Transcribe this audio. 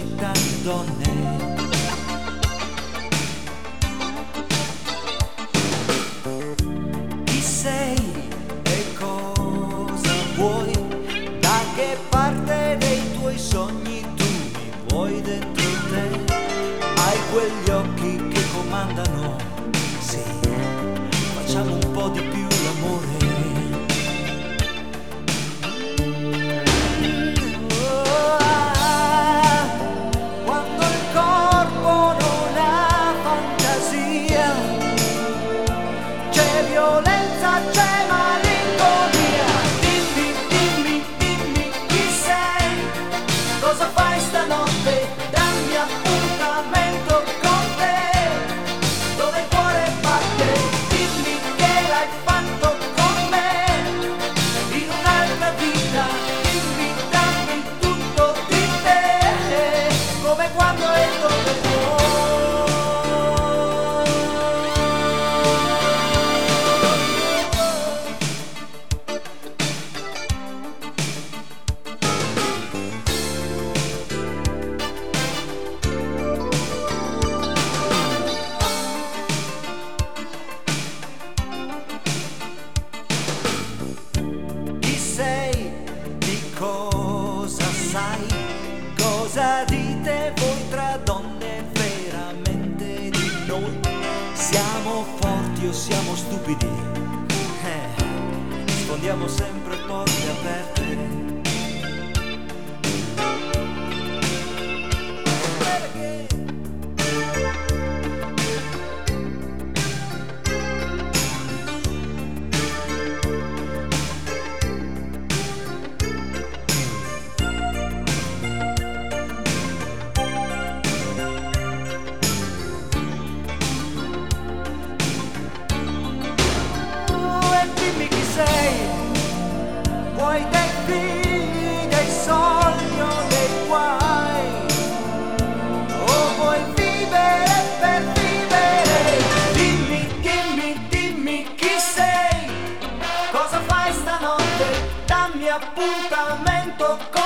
città di donne. Chi sei e cosa vuoi? Da che parte dei tuoi sogni tu mi vuoi dentro te? Hai quegli occhi che comandano, sì, facciamo un po' di più l'amore. Quando il corpo non ha fantasia, c'è violenza, c'è malinconia. Dimmi, dimmi, dimmi chi sei, cosa fai stanotte, dammi appuntamento con te, dove il cuore batte. Dimmi che l'hai fatto con me, in un'altra vita. Dimmi, dammi tutto di te, come quando e dove vuoi. Chi sei, di cosa sai, cosa dite voi tra donne veramente di noi? Siamo forti o siamo stupidi? Sfondiamo sempre porte aperte. Dimmi chi sei, vuoi dei figli, dei soldi o dei guai, o vuoi vivere per vivere? Dimmi, dimmi, dimmi chi sei, cosa fai stanotte, dammi appuntamento con